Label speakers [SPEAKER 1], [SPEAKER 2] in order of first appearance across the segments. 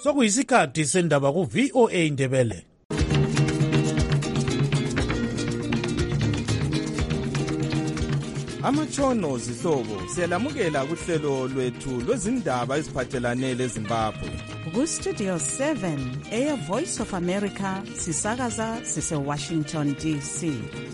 [SPEAKER 1] Sokuyisikhathi sendaba ku VOA Indebele.
[SPEAKER 2] Amatshono zihlobo siyalamukela kuhlelo lwethu lwezindaba eziphathelane leZimbabwe.
[SPEAKER 3] Ku-Studio 7 Air Voice of America sisakaza sise-Washington DC.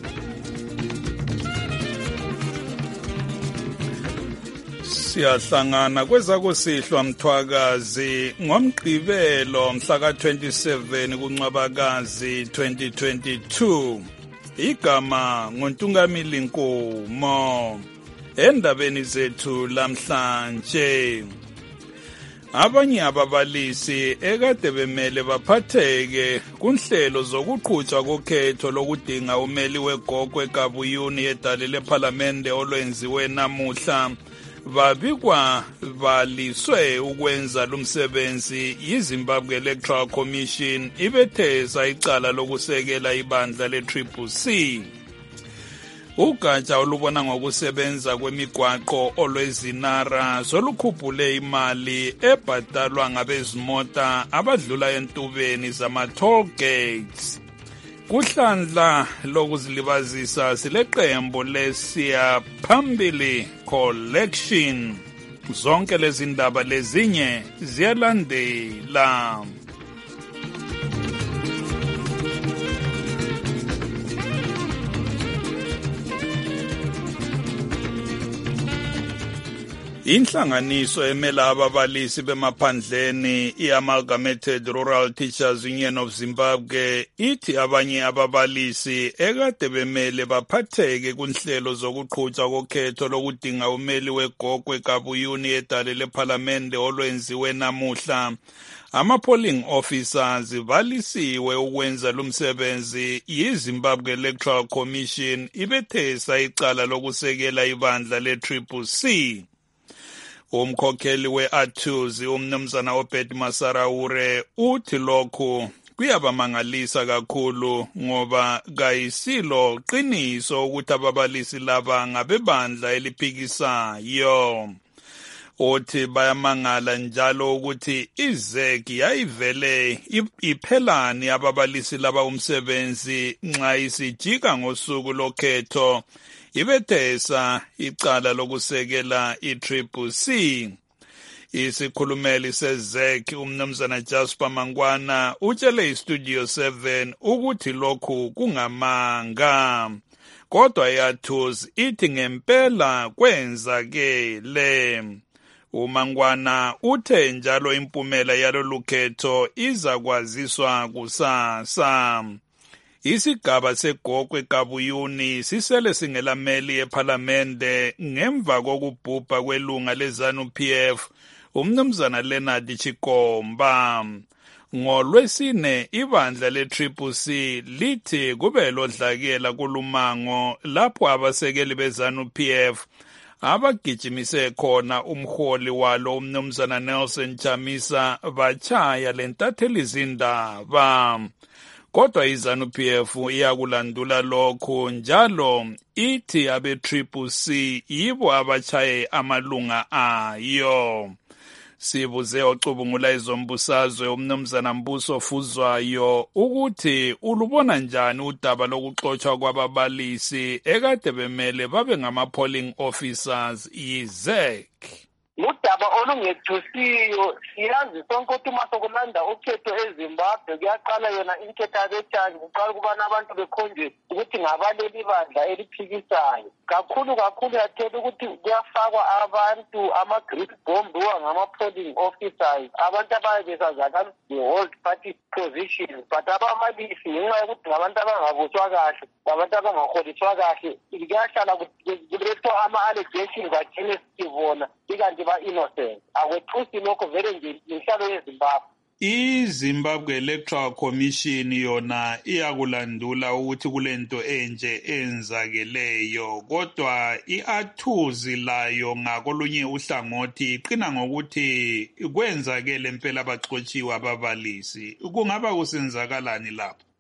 [SPEAKER 4] Siyahlangana kwezakusihlwa Mthwakazi ngomgqibelo mhla ka-27 kuNcwabakazi 2022. Igama nguNtungamili Nkomo. Endabeni zethu lamhlanje, abanye ababalisi ekade bemele baphatheke kunhlelo zokuqhutshwa kokhetho lokudinga umeli wegogwe eGabuyuni edale lephalamende olwenziwe namuhla babikwa baliswe ukwenza lumsebenzi yiZimbabwe Electoral Commission ibethesa icala lokusekela ibandla le-CCC. Ugatsha olubona ngokusebenza kwemigwaqo olwezinara solukhuphule imali ebhatalwa ngabezimota abadlula entubeni zama-toll gates. Kuhlandla lokuzilibazisa sileqembu lesiya phambili collection. Zonke lezi ndaba lezinye ziyalandela. Inhlanganiso emela ababalisi bemaphandleni i-Amalgamated Rural Teachers Union of Zimbabwe ithi abanye ababalisi ekade bemele baphatheke kunhlelo zokuqhutshwa kokhetho lokudinga umeli wegogwe eGabuyuni edale lephalamende olwenziwe namuhla. Ama-polling officers balisiwe ukwenza lumsebenzi yiZimbabwe Electoral Commission ibethesa icala lokusekela ibandla le-CCC. Umkhokheli we-Athuzi umnumzana Obed Masaraure uthi lokhu kuyabamangalisa kakhulu ngoba kayisilo qiniso ukuthi ababalisi laba ngabebandla eliphikisayo. Uthi bayamangala njalo ukuthi iZEC yayivele iphelani ababalisi laba umsebenzi nxa isijika ngosuku lokhetho ibethesa icala lokusekela i-CCC. Isikhulumeli seZEC umnumzana Jasper Mangwana utshele iStudio 7 ukuthi lokhu kungamanga. Kodwa iAthuzi ithi ngempela kwenzakele. uMangwana uthe njalo impumela yalolu khetho izakwaziswa kusasa. Isigaba segogwe eGabuyuni sisele singelameli ephalamende ngemva kokubhubha kwelunga leZANU-PF umnumzana Leonard Chikomba. NgoLwesine ibandla le-CCC lithi kube lodlakela kulumango lapho abasekeli beZANU-PF abagijimise khona umholi walo umnumzana Nelson Chamisa bachaya lentatheli zindaba. Kodwa iZANU-PF iyakulandula lokhu njalo ithi abe-CCC yibo abachaye amalunga ayo. Sibuze ocubungula izombusazwe umnumzana Mbuso Fuzwayo ukuthi ulubona njani udaba lokuxotshwa kwababalisi ekade bemele babe ngama-polling officers yiZEC.
[SPEAKER 5] Udaba olungethusiyo siyazi sonke ukuthi uma sokulanda ukhetho eZimbabwe kuyaqala yona inketho abetshani kuqala ukubana abantu bekhonjwe ukuthi ngabaleli bandla eliphikisayo. Kakhulu yathela ukuthi kuyafakwa abantu ama-grip bomb ngama-polling officers abantu ababe besazakala the-hold party positions, but ababalisi ngenxa yokuthi ngabantu abangabuswa kahle ngabantu abangaholiswa kahle kuyahlala kulethwa ama-allegations agcine sibona ikanti ba-innocent. Akwethusi lokho vele nje inhlalo yeZimbabwe.
[SPEAKER 4] iZimbabwe Electoral Commission yona iyakulandula ukuthi kulento enje enzakeleyo, kodwa iAthuzi layo ngakolunye uhlangothi iqina ngokuthi kwenzakele impela baxotshiwe ababalisi. Kungaba kusenzakalani lapho?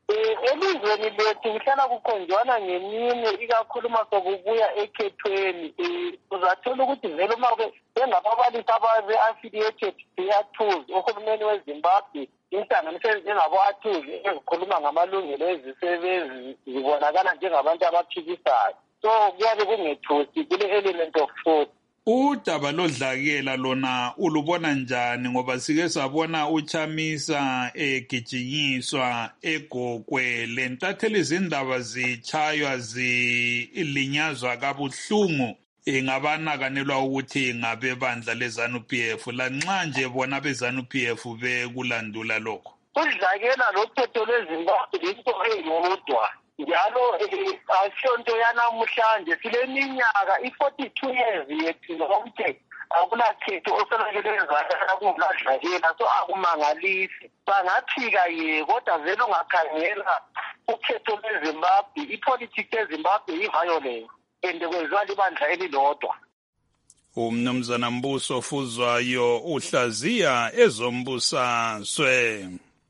[SPEAKER 5] elizweni lethu kuhlala kukhonjwana ngemini ikakhulu uma sokubuya ekhethweni. Uzathola ukuthi vele uma bengababalisi ababe-affiliated to-ATUZ, uhulumeni weZimbabwe, inhlanganiso njengabo-ATUZ ezikhuluma ngamalungelo ezisebenzi zibonakala njengabantu abaphikisayo. So kuyabe kungethusi kule element of truth.
[SPEAKER 4] Udaba lodlakela lona ulubona njani ngoba sike sabona uChamisa egijinyiswa egokwe lentatheli izindaba zichaywa zilinyazwa kabuhlungu ngabanakanelwa ukuthi ngabebandla leZANU-PF lanxa nje bona beZANU-PF bekulandula lokho.
[SPEAKER 5] Udlakela lokhetho lweZimbabwe into eyodwa njalo asiyonto yanamuhlanje sileminyaka i-42 years yethu lonke akunakhetho oselakelezayo kungadlakela so akumangalisi bangaphika kodwa vele ungakhangela ukhetho lweZimbabwe ipolitiki yeZimbabwe i-violence and kwenziwa libandla elilodwa.
[SPEAKER 4] Umnumzana Mbuso Fuzwayo uhlaziya ezombusaswe.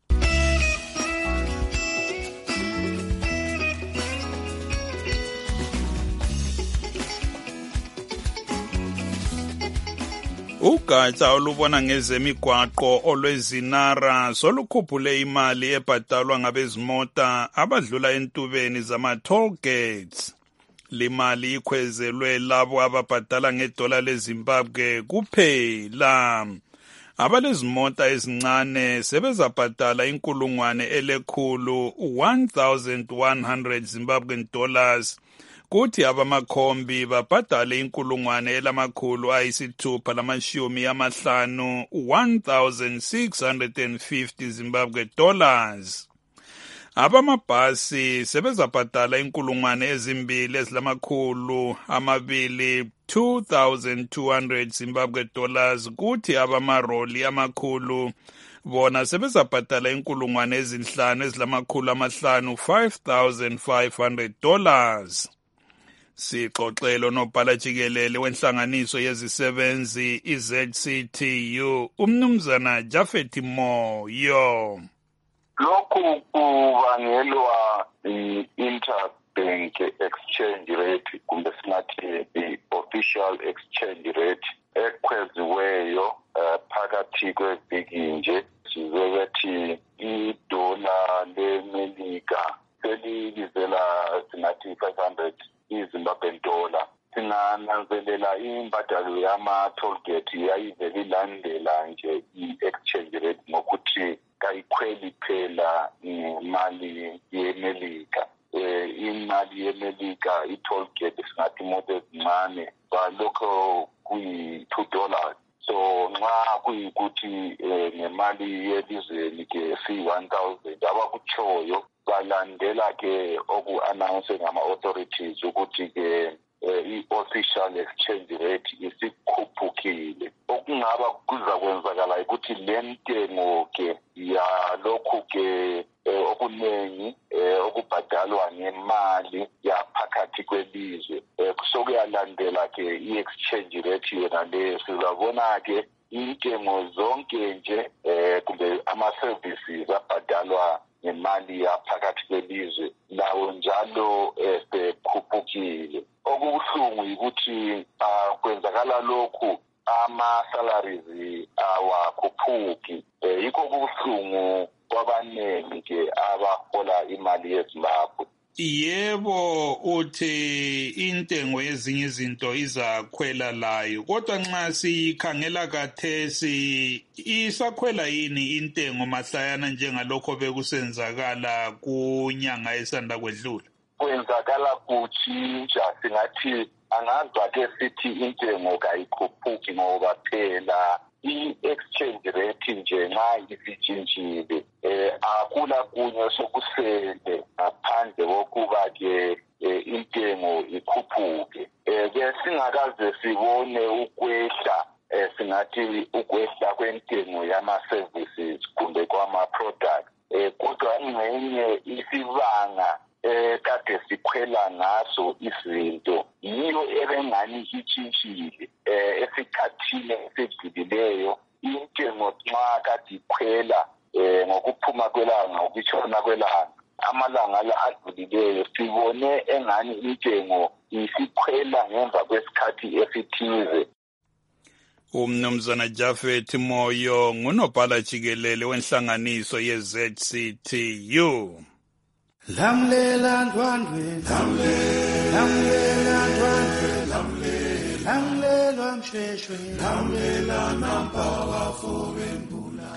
[SPEAKER 4] Ugatsha olubona ngezemigwaqo olwezinara solukhuphule imali ebhadalwa ngabezimota abadlula entubeni zama-toll gates. Limali ikhwezelwe labo ababhadala ngedola leZimbabwe kuphela. Abalezimota ezincane sebezabhadala inkulungwane elekhulu 1,100 Zimbabwean dollars. Kuthi abamakhombi babhadale inkulungwane elamakhulu ayisithupha lamashumi amahlanu 1,650 Zimbabwe dollars. Abamabhasi sebezabhadala inkulungwane ezimbili ezilamakhulu amabili 2,200 Zimbabwe dollars. Kuthi abamaroli amakhulu bona sebezabhadala inkulungwane ezinhlanu ezilamakhulu amahlanu 5,500 dollars. Sixoxelo nobhala jikelele wenhlanganiso yezisebenzi iZCTU umnumzana Jafet Moyo.
[SPEAKER 6] Lokhu kubangelwa i-interbank exchange rate kumbe singathi i-official exchange rate ekhweziweyo phakathi kweviki nje sizobethi idola leMelika selibizela singathi 500 iZimbabwean dollar. Sinananzelela imbadalo yama-tollgate yayivele ilandela nje i-exchange rate ngokuthi kayikhweli phela imali yeMelika. Imali yeMelika i-tollgate singathi imoto ezincane balokho kuyi-$2. So nxa kuyikuthi ngemali yelizweni ke si-1,000 abakutshoyo balandela ke oku-announce ngama-authorities ukuthi ke i-official exchange rate isikhuphukile. Okungaba kuzakwenzakala ukuthi le ntengo ke yalokhu ke okuningi okubhadalwa ngemali yaphakathi kwelizwe sokuyalandela ke i-exchange rate yona le sizabona ke intengo zonke nje kumbe ama-services abhadalwa ngemali yaphakathi kwelizwe lawo njalo sekhuphukile. Okubuhlungu ukuthi kwenzakala lokhu ama-salaries awakhuphuki. Yikho kubuhlungu kwabaningi ke abahola imali yeZimbabwe.
[SPEAKER 4] Yebo uthi intengo yezinye izinto izakhwela layo kodwa nxa sikhangela kathesi isakhwela yini intengo mahlayana njengalokho bekusenzakala kunyanga esanda kwedlula?
[SPEAKER 6] Kwenzakala kutshintsha singathi angazwa ke sithi intengo kayikhuphuki ngoba phela i-exchange rate nje nxa isitshintshile akula kunye sokusele ngaphandle kokuba ke intengo ikhuphuke. Ke singakaze sibone ukwehla singathi ukwehla kwentengo yama-services kumbe kwama-products. Kodwa ingxenye isibanga kade sikhwela ngaso izinto yiyo ebengani itshintshile esikhathini esedlulileyo. Intengo nxa kade ikhwela ngokuphuma kwelanga ukutshona kwelanga amalanga la adlulileyo sibone engani intengo isikhwela ngemva kwesikhathi esithize.
[SPEAKER 4] Umnumzana Jafet Moyo ngunobhala jikelele wenhlanganiso ye-ZCTU.
[SPEAKER 1] Lamlela ndwandwe, lamlela ndwandwe, lamlela msheshwe, lamlela nampawa fobembula.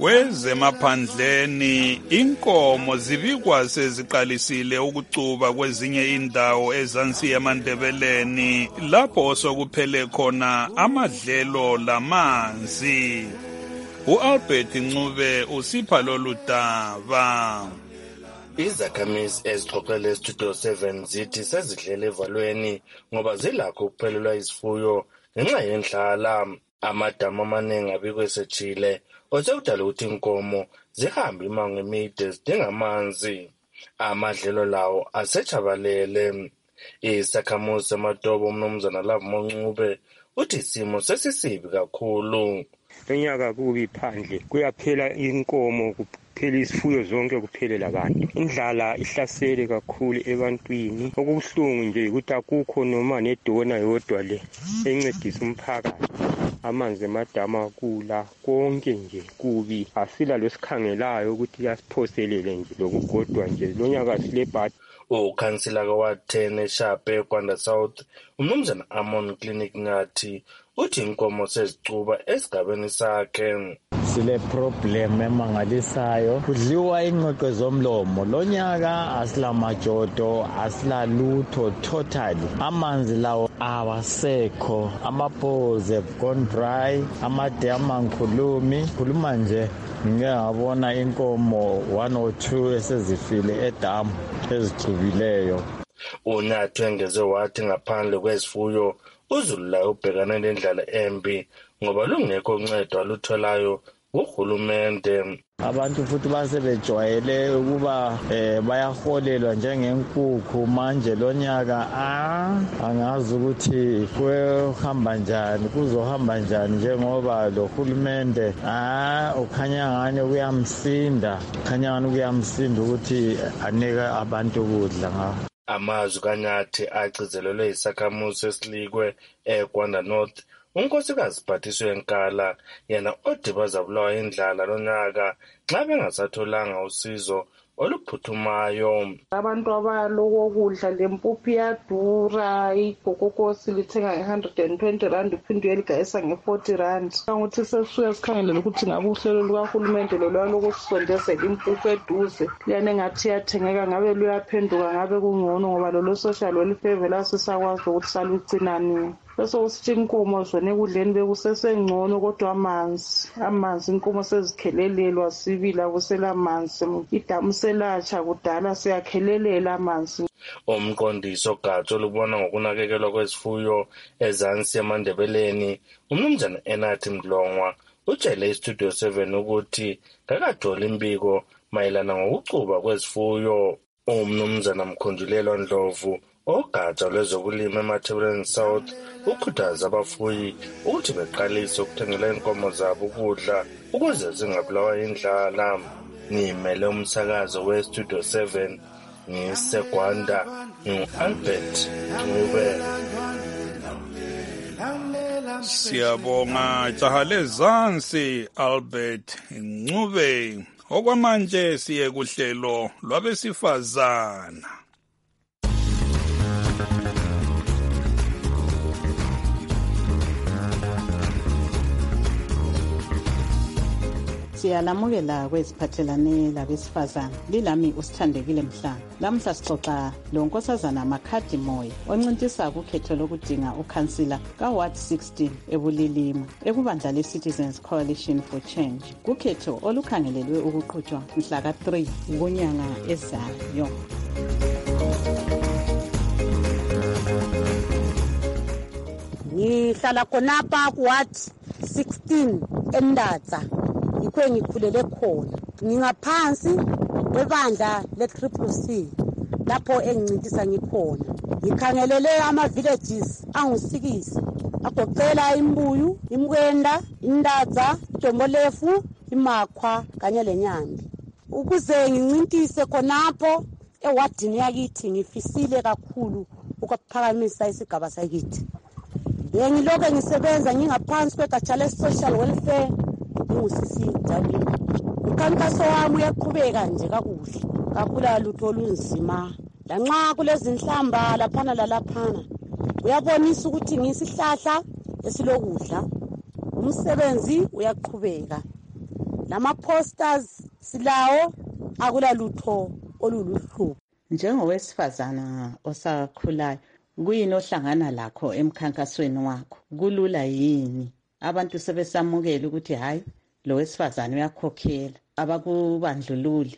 [SPEAKER 4] Kwezemaphandleni inkomo zibikwa seziqalisile ukucuba kwezinye indawo ezansi yamaNdebeleni lapho sokuphele khona amadlelo lamanzi. uAlbert Ncube usipha lolu daba.
[SPEAKER 7] Izakhamizi ezixoxele eStudio 7 zithi sezidlele evalweni ngoba zilakho ukuphelelwa izifuyo ngenxa yendlala. Amadamu amaningi abikwe sejile osekudala ukuthi inkomo zihambe imango emide zidinga amanzi. Amadlelo lawo asechabalele. Isakhamuzi samadobo umnumzana Lavo Ncube uthi isimo sesisibi kakhulu.
[SPEAKER 8] Lonyaka kubi phandle kuyaphela inkomo kuphela isifuyo zonke kuphele labantu. Indlala ihlasele kakhulu ebantwini. Okubuhlungu nje ukuthi akukho noma nedona yodwa le encedisa umphakathi. Amanzi emadama kula konke nje kubi. Asila lesikhangelayo ukuthi yasiphoselele nje lokugodwa nje. Lonyaka silebhadi.
[SPEAKER 7] Ukhansila kaWard 10 eShape Kwanda South umnumzana Amon Clinic ngathi uthi inkomo sezicuba esigabeni sakhe.
[SPEAKER 9] Sile problem emangalisayo kudliwa ingqoqo zomlomo. Lonyaka asila majodo asila lutho totally. Amanzi lawo awasekho, amaphoze gone dry, amadam angikhulumi. Khuluma nje ngiyabona inkomo 1 or 2 esezifile edamu ezicubileyo.
[SPEAKER 7] Unathi engeze wathi ngaphandle kwezifuyo uZulu la ubhekana nendlala embi ngoba lungekho uncedo alutholayo uhulumende.
[SPEAKER 9] Abantu futhi basebejwayele ukuba bayaholelwa njengenkukhu manje lonyaka angazi ukuthi kuhamba njani kuzohamba njani njengoba lo hulumende ukhanya ngani kuyamsinda ukuthi anike abantu ukudla ngawo.
[SPEAKER 7] Amazwi kaNyathi agcizelelwe isakhamuzi esilikwe eKwanda North. Unkosikazi Phathiswe Nkala yena odibaza bulawa indlala lonyaka xa bengasatholanga usizo oluphuthumayo.
[SPEAKER 10] Abantu abaloko kudla lempuphu iyadura, igogokhosi lithenga nge-120 uphinde uyeligayisa nge-40. Ukuthi sesuke sikhangelele ukuthi ngabe uhlelo lukahulumende lolwaloko sisondezela impuphu eduze liyane engathi iyathengeka ngabe luyaphenduka ngabe kungcono ngoba lolo social welfare lasisakwazi ukuthi salugcinani. Bese usithi inkomo zona ekudleni bekusesengcono kodwa amanzi inkomo sezikhelelelwa sibila kusela amanzi idamu selatsha kudala siyakhelelela amanzi.
[SPEAKER 7] Umqondisi ogatsha olubona ngokunakekelwa kwezifuyo ezansi yamaNdebeleni umnumzana Enathi Mdlongwa utshele iStudio 7 ukuthi kakathola imbiko mayelana ngokucuba kwezifuyo. Umnumzana Mkhondulelwa Ndlovu ogatsha lwezokulima eMathebeleni South ukhuthaza abafuyi ukuthi beqalise ukuthengela inkomo zabo ukudla ukuze zingabulawa indlala. Ngimele umsakazo weStudio 7 ngiseGwanda ngu-Albert Ncube.
[SPEAKER 4] Siyabonga jaha zansi Albert Ncube. Okwamanje siye kuhlelo lwabesifazana.
[SPEAKER 3] Siyalamukela kweziphathelane labesifazana. Lilami uSithandekile Mhlanga. Lamhla sixoxa lonkosazana Makhadi Moyo oncintisa kukhetho lokudinga ukhansila kaWard 16 eBulilima ekubandla leCitizens Coalition for Change. Kukhetho olukhangelelwe ukuqhutshwa mhla ka3 kunyanga ezayo.
[SPEAKER 11] Ngihlala khonapha kuWard 16 eNdatsa. Yikho ngikhulele khona. Ngingaphansi kwebandla le-CCC lapho engincintisa ngikhona. Ngikhangelele ama-villages angu-6 agoqela Imbuyu, Imkwenda, Indatsa, Dombolefu, Imakhwa kanye leNyambi. ukuze ngincintise khonapho ewadini yakithi ngifisile kakhulu ukuphakamisa isigaba sakithi. Bengiloke ngisebenza ngingaphansi kwegatsha le-social welfare ngusisi Jabulile. Umkhankaso wami uyaqhubeka nje kakuhle, kakula lutho olunzima. Lanxa kulezinhlamba laphana lalaphana uyabonisa ukuthi ngisihlahla esilokudla. Umsebenzi uyaqhubeka. Lama-posters silawo, akula lutho oluluhlupho.
[SPEAKER 3] Njengowesifazana osakhulayo, kuyini ohlangana lakho emkhankasweni wakho? Kulula yini? Abantu sebesamukela ukuthi hayi lo wesifazana uyakhokhela, abakubandlululi?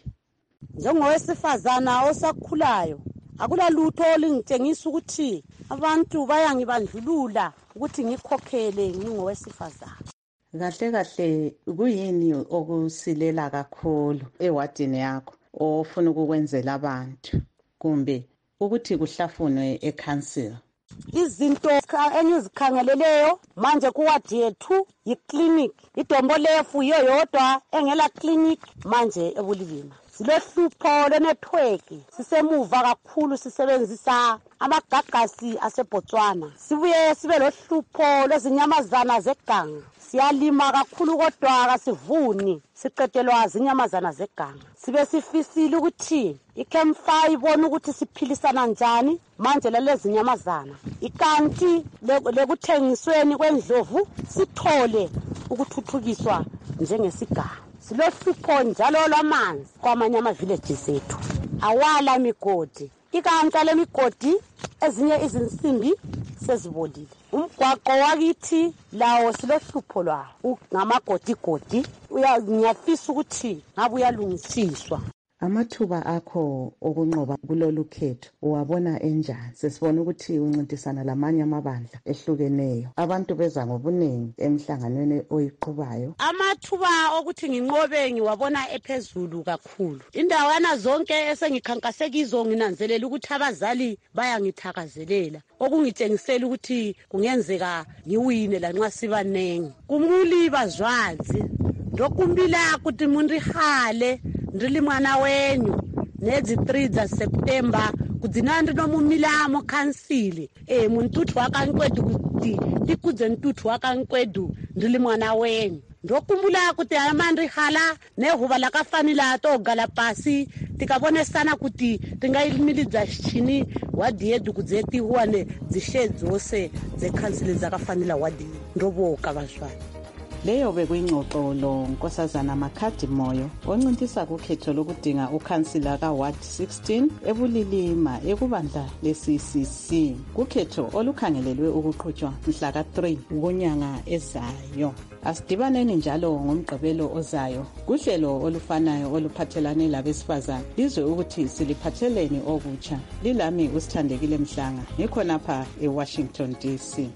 [SPEAKER 11] Njengowesifazana osakhulayo, akula lutho olungitshengisa ukuthi abantu bayangibandlulula ukuthi ngikhokhele ngingowesifazana.
[SPEAKER 3] Kahle kahle, kuyini okusilela kakhulu ewadini yakho ofuna ukukwenzela abantu, kumbe ukuthi kuhlafunwe ekhansila?
[SPEAKER 11] Izinto engizikhangeleleyo manje kuwadi yethu yi-clinic. Idombolefu yiyo yodwa engela clinic manje eBulilima. Silohlupho lwenetwork, sisemuva kakhulu, sisebenzisa amagagasi aseBotswana. Sibuye sibe lohlupho lwezinyamazana zeganga. Siyalima kakhulu kodwa kasivuni, siqedelwa zinyamazana zeganga. Sibe sifisile ukuthi iCamp5 ibone ukuthi siphilisana njani manje lalezi nyamazana. Ikanti lekuthengisweni kwendlovu sithole ukuthuthukiswa njengesigaba. Silohlupho njalo lwamanzi kwamanye ama-villages ethu. Awala migodi, ikanti le migodi ezinye izinsimbi sezibolile. Umgwaqo wakithi lawo silohlupho lwawo ngamagodigodi. Ngiyafisa ukuthi ngabe uyalungisiswa.
[SPEAKER 3] Amathuba akho okunqoba kulolu khetho uwabona enjani? Sesibona ukuthi uncintisana lamanye amabandla ehlukeneyo, abantu beza ngobuningi emhlanganweni oyiqubayo.
[SPEAKER 11] Amathuba okuthi nginqobe ngiwabona ephezulu kakhulu. Indawana zonke esengikhankase kizo nginanzelela ukuthi abazali bayangithakazelela, okungitshengisela ukuthi kungenzeka ngiwine lanxa sibanengi. Kumuli bazwazi ndokumbila kuti mundihale ndili mwana wenyu nezi 3 za September kudzina ndinomumila mo khansili muntuthu wakankwedu kuti tikudze ntuthu wakankwedu ndili mwana wenyu. Ndokumbula kuti amandrihala nehuva lakafanila togala pasi tikabonesana kuti tingayimilidza chini wadi yedu kudzeti huwane dzishe dzose zekhansili zakafanila wadi ndoboka bazwana.
[SPEAKER 3] Leyo bekuyingxoxo lo Nkosazana Makhadimoyo oncintisa kukhetho lokudinga ukhansila kaWard 16 eBulilima ekubandla le-CCC, kukhetho olukhangelelwe ukuqhutshwa mhla ka-3 kunyanga ezayo. Asidibaneni njalo ngomgqibelo ozayo kuhlelo olufanayo oluphathelane labesifazane lizwe ukuthi siliphatheleni okutsha. Lilami uSithandekile Mhlanga, ngikhonapha eWashington DC.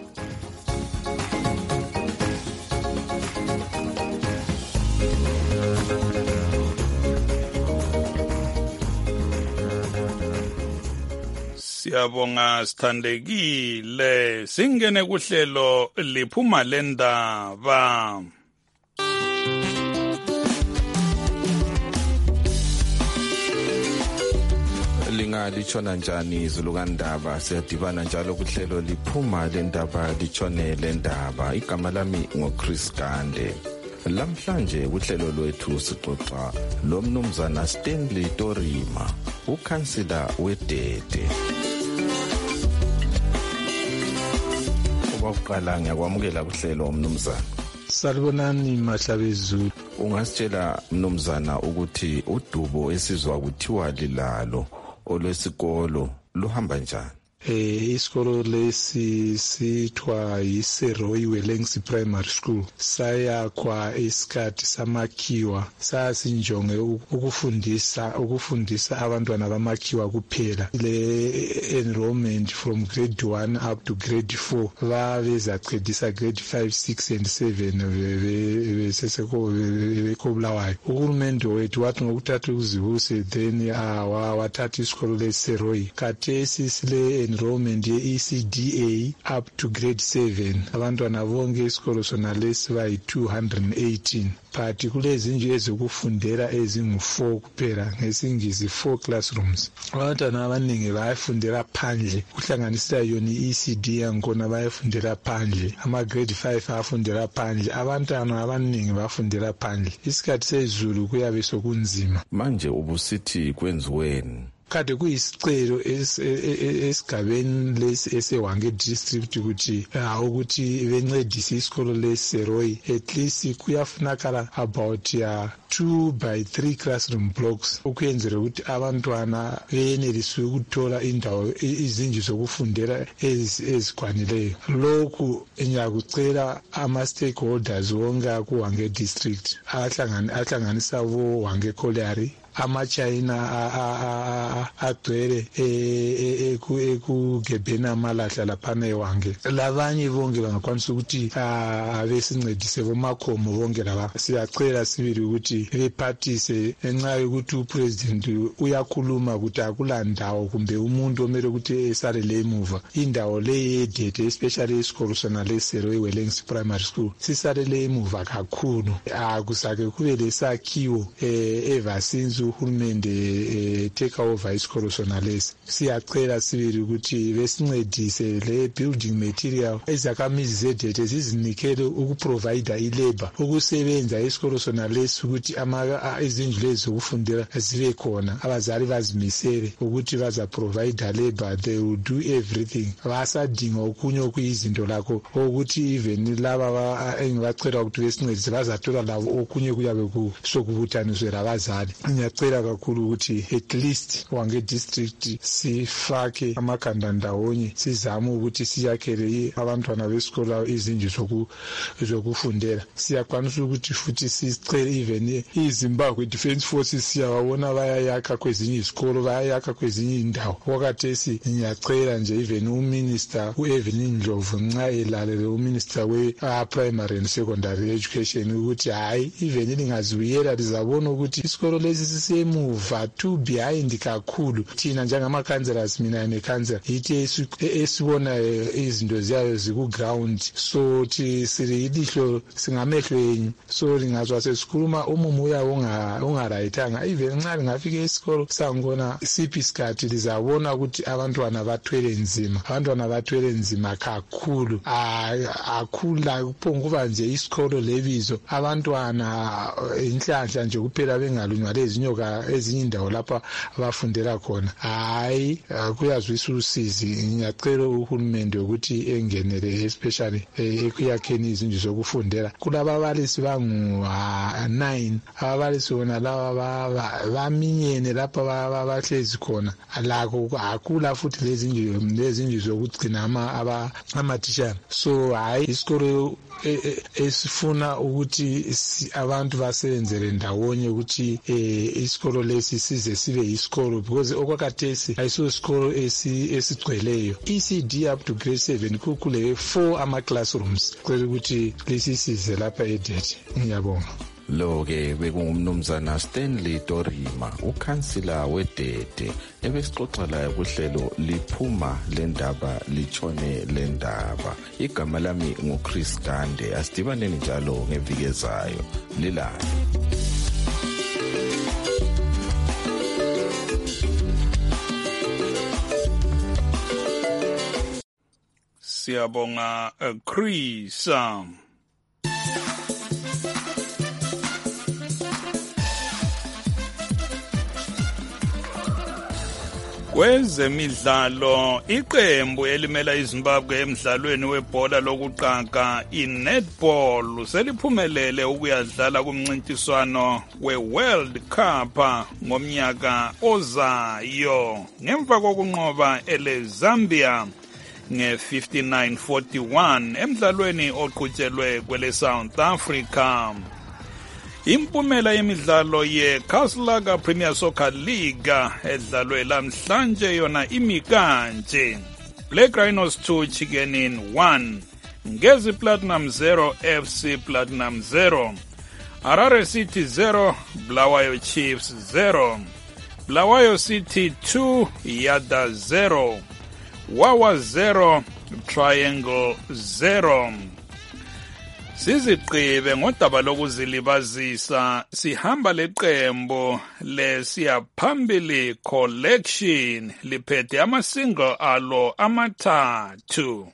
[SPEAKER 4] Siyabonga Sithandekile. Singene kuhlelo liphuma lendaba.
[SPEAKER 2] Litshona njani izulu kandaba? Siyadibana njalo kuhlelo liphuma lendaba litshone lendaba. Igama lami ngoChris Gande. Lamhlanje kuhlelo lwethu sixoxa lo mnumzana Stanley Torima, ukhansila weDede. Okokuqala ngiyakwamukela kuhlelo mnumzana.
[SPEAKER 12] Salibonani Mahlabezulu.
[SPEAKER 2] Ungasitshela mnumzana ukuthi udubo esizwa kuthiwa lilalo olwesikolo luhamba njani?
[SPEAKER 12] Isikolo lesi sithiwa yiSeroyi Welengsi Primary School. Sayakhwa isikhathi samakhiwa, sasinjonge ukufundisa abantwana bamakhiwa kuphela. Le enrollment from grade 1 up to grade 4 babezacedisa grade 5, 6 and 7 bekobulawayo. Uhulumende wethu wathi ngokuthatha uzibuse then wathatha isikolo leSeroyi. Khathesi sile enrollment ye-ECDA up to grade 7 abantwana bonke isikolo sona lesi bayi-218 but kulezindlu ezokufundela ezingu-4 kuphela ngesingisi 4 classrooms. Abantwana abaningi bayafundela phandle kuhlanganisela yona i-ECD yakhona bayafundela phandle, ama-grade 5 afundela phandle, abantwana abaningi bafundela phandle. Isikhathi sezulu kuyabe sokunzima.
[SPEAKER 2] Manje ubusithi kwenziweni?
[SPEAKER 12] Kade kuyisicelo esigabeni lesi eseWange district ukuthi bencedise isikolo leSeroy. At least kuyafunakala about 2 by 3 classroom blocks ukwenzela ukuthi abantwana benelise ukuthola indawo izindlu zokufundela ezikwanileyo. Lokhu ngiyakucela ama-stakeholders wonke kuWange district ahlanganisa boWange Colliery, ama-China agcwele ekugebheni amalahla laphana eWange. Labanye bonke bangakwanisa ukuthi besincedise bomakhomo bonke laba. Siyacela sibili ukuthi bephathise ngenxa yokuthi upresident uyakhuluma ukuthi akula ndawo kumbe umuntu omele ukuthi esalele emuva. Indawo le yedede especially isikolo sona leSeroy Wellings Primary School sisalele emuva kakhulu. Akusake kube lesakhiwo evasinzi uhulumende take over isikolo sona lesi. Siyacela sibili ukuthi besincedise le building material ezakhamizi zedede zizinikele ukuprovide ilabor ukusebenza isikolo sona lesi ukuthi izindlu lezi zokufundela zibe khona. Abazali bazimisele ukuthi baza provide labor, they will do everything. Basadinga okunye okuyizinto lakho ukuthi even laba engibacela ukuthi besincedise bazathola labo okunye kuyabe kusokubuthaniswe labazali. Ngiyacela kakhulu ukuthi at least Wange district sifake amakhanda ndawonye sizame ukuthi siyakhele abantwana besikolo izindlu zokufundela. Siyakwanisa ukuthi futhi sicele even iZimbabwe Defence Forces siyabona bayayakha kwezinye izikolo, bayayakha kwezinye indawo. Wakhathesi ngiyacela nje even uMinister uEvelyn Ndlovu nxa elalele uMinister we-primary and secondary education ukuthi hayi even lingazibuyela lizabona ukuthi isikolo lesi sisemuva too behind kakhulu. Thina njengama-councillors, mina nekhansela yithi esibona izinto ziyayo ziku-ground, so siri ilihlo singamehlo enyu, so lingazwa sesikhuluma umumo uyawo ungarayithanga. Even nxa lingafika esikolo sangibona siphi isikhathi lizabona ukuthi abantwana bathwele nzima kakhulu. Akhula kuphonguba nje isikolo lebizo abantwana inhlanhla nje kuphela bengalunywa lezi nyoka ezinye indawo lapha abafundela khona. Hayi kuyazwisa usizi. Ngiyacela uhulumende ukuthi engenele especially ekuyakheni izindlu zokufundela. Kulababalisi bangu-9 ababalisi bona laba baminyene lapha bahlezi khona. Lakho akula futhi lezindlu zokugcina ama-teacher. So hayi isikolo esifuna ukuthi abantu basebenzele ndawonye ukuthi isikolo lesi size sibe yisikolo, because okwakhathesi ayiso isikolo esigcweleyo. ECD up to grade 7 kukule 4 ama-classrooms. Cela ukuthi lisisize lapha edede. Ngiyabonga.
[SPEAKER 2] Lo-ke bekungumnumzana Stanley Dorima, ukhansila wedede, ebesixoxa laye kuhlelo liphuma lendaba litshone lendaba. Igama lami nguChris Dande. Asidibaneni njalo ngeviki ezayo. Lilale.
[SPEAKER 4] Siyabonga Chris. Kwezemidlalo, iqembu elimela iZimbabwe emidlalweni webhola lokuqaga iNetball seliphumelele ukuyadlala kumncintiswano weWorld Cup ngomnyaka ozayo ngemva kokunqoba eleZambia nge-59-41 emdlalweni oqhutshelwe kwele-South Africa. Impumela yemidlalo ye-Castlelaga Premier Soccer League edlalwe lamhlanje yona imi kanje: Black Rhinos 2 Chicken Inn 1, Ngezi Platinum 0 FC Platinum 0, Harare City 0 Bulawayo Chiefs 0, Bulawayo City 2 Yada 0, wawa 0 triangle 0. Siziqibe ngodaba lokuzilibazisa sihamba leqembu lesiyaphambili collection liphethe ama-single alo amathathu.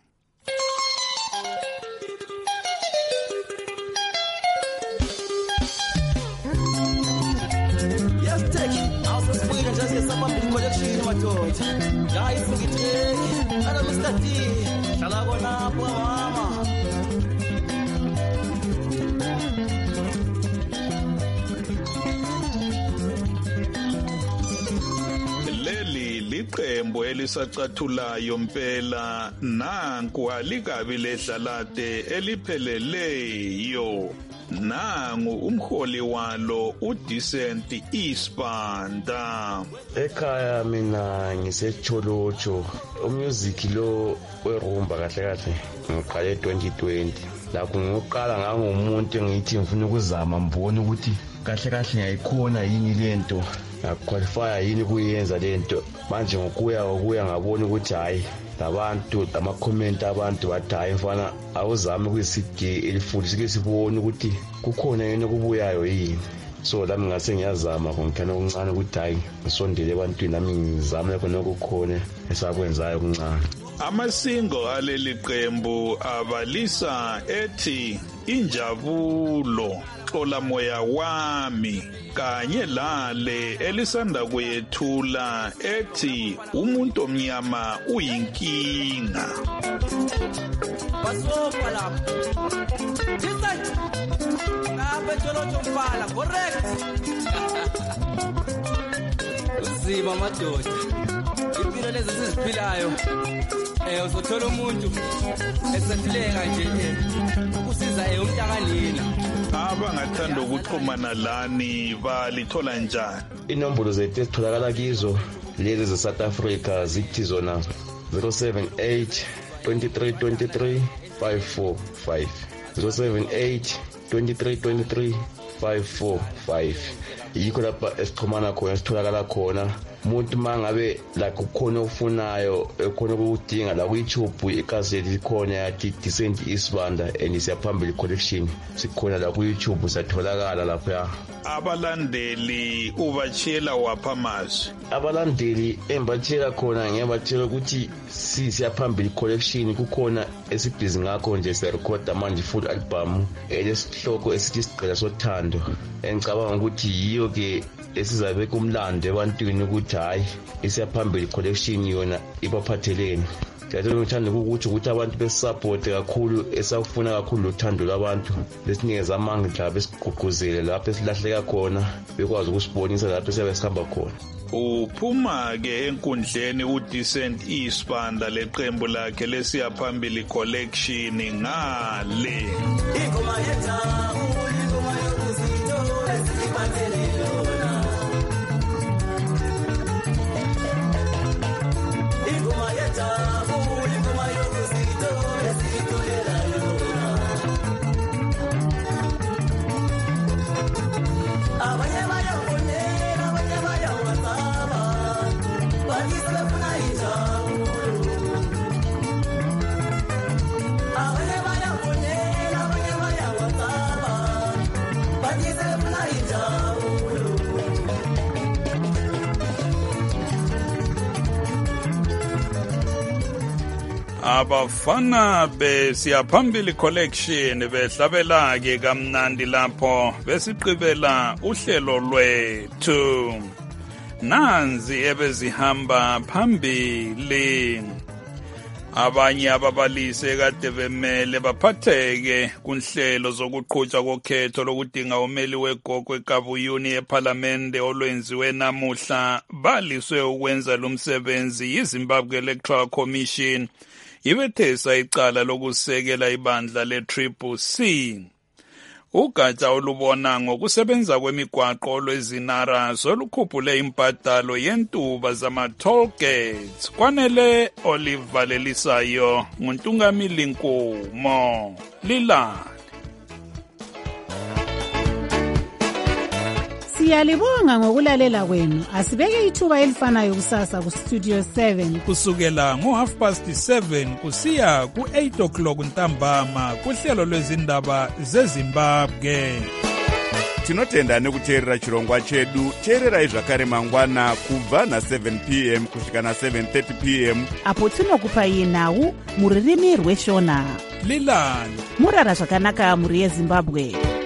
[SPEAKER 4] Iqembu elisacathulayo mpela nanku alikabi ledlalade elipheleleyo. Nangu umholi walo uDecent Isibanda.
[SPEAKER 13] Ekhaya mina ngisecholocho. Umusic lo werumba kahle kahle ngiqale 2020. Lapho ngiqala ngangumuntu engithi ngifuna ukuzama mbone ukuthi kahle kahle ngiyayikhona yini lento. Qualify yini kuyenza lento. Manje ngokuya ngabona ukuthi hayi labantu ama-comment abantu bathi hayi mfana awuzame kwisige elifundisa ke sibone ukuthi kukhona yena kubuyayo yini. So lami ngase ngiyazama konke okuncane ukuthi hayi ngisondele ebantwini nami ngizame khona okukhona esakwenzayo okuncane.
[SPEAKER 4] Amasingo aleli qembu abalisa ethi injabulo, xola moya wami, kanye lale elisanda kuyethula ethi umuntu omnyama uyinkinga.
[SPEAKER 14] Basopa lapho. Lapho etsholotsho mfala, correct. Uzima madoda. Impilo lezi siziphilayo. Uzothola umuntu esathileka nje ukusiza umntakalina.
[SPEAKER 4] Abangathanda ukuxhumana lani balithola njani?
[SPEAKER 13] Inombolo zethu ezitholakala kizo lezi ze-South Africa zithi zona 078 2323 545 078 2323 545. Yikho lapha esixhumana khona esitholakala khona. Umuntu mangabe la kukhona ofunayo ekhona ukudinga la ku-YouTube ikaseti likhona yathi Decent Isibanda and isiyaphambili collection sikhona la ku-YouTube satholakala lapha.
[SPEAKER 4] Abalandeli ubachela wapha amazwi.
[SPEAKER 13] Abalandeli embatshela khona ngiyabatshela ukuthi siyaphambili collection kukhona esibhizi ngakho nje siyarecorda manje full album elesihloko esithi Sigqila Sothando. Engicabanga ukuthi yiyo ke esizabe kumlando ebantwini ukuthi hayi isiyaphambili collection yona ibaphatheleni. Ngiyacela ukuthi abantu besupport kakhulu esafuna kakhulu uthando labantu lesinikeza amandla besigqugquzele lapho esilahleka khona bekwazi ukusibonisa lapho siyabe sihamba khona.
[SPEAKER 4] Uphuma ke enkundleni uDecent Isibanda leqembu lakhe lesiyaphambili collection ngale. Ingoma yethu ingoma yokuzitho esibandele. Abafana besiyaphambili collection behlabela ke kamnandi lapho besiqibela uhlelo lwethu. Nanzi ebezihamba phambili. Abanye ababalisi kade bemele baphatheke kunhlelo zokuqhutshwa kokhetho lokudinga umeli wegogo eKabuyuni eParliamente olwenziwe namuhla baliswe ukwenza lo msebenzi yiZimbabwe Electoral Commission. Ibethesa icala lokusekela ibandla le-CCC. Ugatsha olubona ngokusebenza kwemigwaqo olwezinara solukhuphule imbadalo yentuba zama-toll gates. Kwanele olivalelisayo nguNtungamili Nkomo. Lilande.
[SPEAKER 15] Siyalibonga ngokulalela kwenu. Asibeke ithuba elifanayo kusasa ku Studio 7
[SPEAKER 4] kusukela ngo7:30 kusiya ku8 o'clock ntambama kuhlelo lwezindaba zeZimbabwe.
[SPEAKER 16] Tinotenda nekuteerera chirongwa chedu. Teererai zvakare mangwana kubva na7 p.m. kusvika na7:30 p.m.
[SPEAKER 17] apo tinokupai nhau muririmi rweshona.
[SPEAKER 4] Lilani
[SPEAKER 17] murara zvakanaka muri yeZimbabwe.